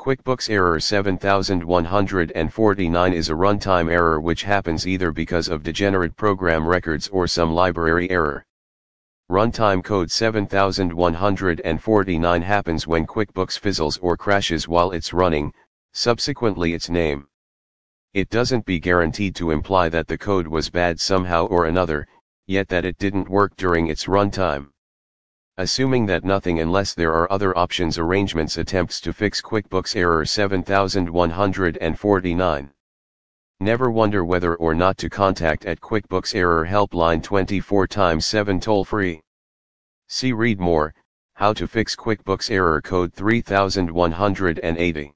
QuickBooks error 7149 is a runtime error which happens either because of degenerate program records or some library error. Runtime code 7149 happens when QuickBooks fizzles or crashes while it's running, subsequently its name. It doesn't be guaranteed to imply that the code was bad somehow or another, yet that it didn't work during its runtime. Assuming that nothing unless there are other options arrangements attempts to fix QuickBooks error 7149. Never wonder whether or not to contact at QuickBooks Error Helpline 24x7 toll-free. See read more, how to fix QuickBooks error code 3180.